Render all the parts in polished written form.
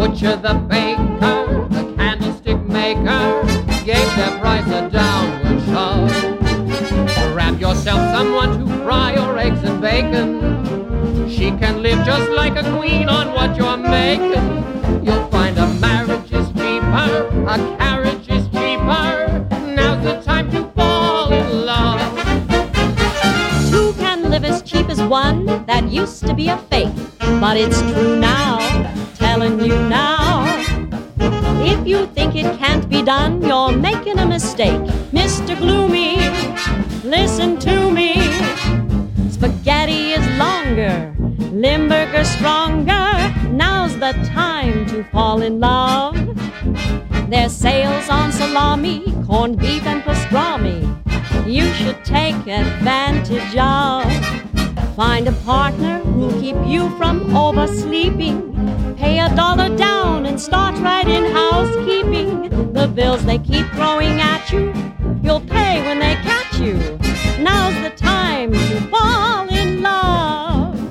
butcher, the baker, the candlestick maker gave their price a downward shove. Grab yourself someone to fry your eggs and bacon. She can live just like a queen on what you're making. You'll find a marriage is cheaper, a carriage is cheaper. Now's the time to fall in love. Two can live as cheap as one, that used to be a fake. But it's true now, telling you now. If you think it can't be done, you're making a mistake. Mr. Gloomy, listen to me. Spaghetti is longer, Limburger stronger. Now's the time to fall in love. There's sales on salami, corned beef and pastrami. You should take advantage of. Find a partner who'll keep you from oversleeping. Pay $1 down and start right in housekeeping. The bills they keep throwing at you, you'll pay when they catch you. Now's the time to fall in love.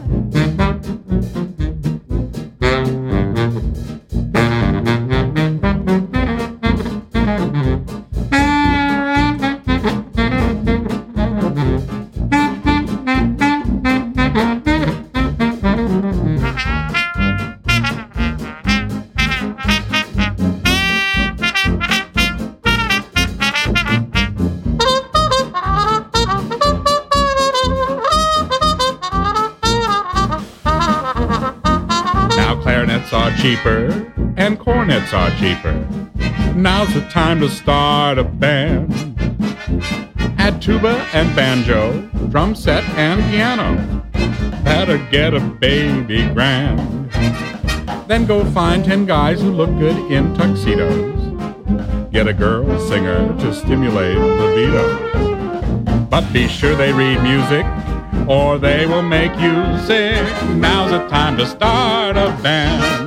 Cheaper and cornets are cheaper. Now's the time to start a band. Add tuba and banjo, drum set and piano. Better get a baby grand. Then go find 10 guys who look good in tuxedos. Get a girl singer to stimulate libido. But be sure they read music or they will make you sick. Now's the time to start a band.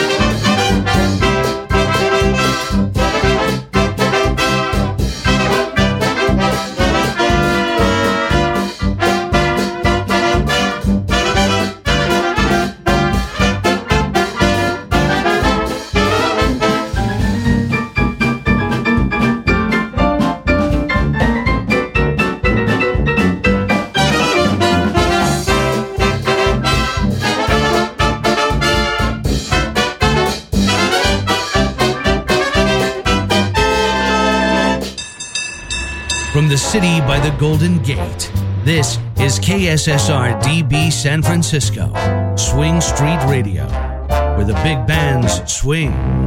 From the city by the Golden Gate, this is KSSR DB San Francisco, Swing Street Radio, where the big bands swing.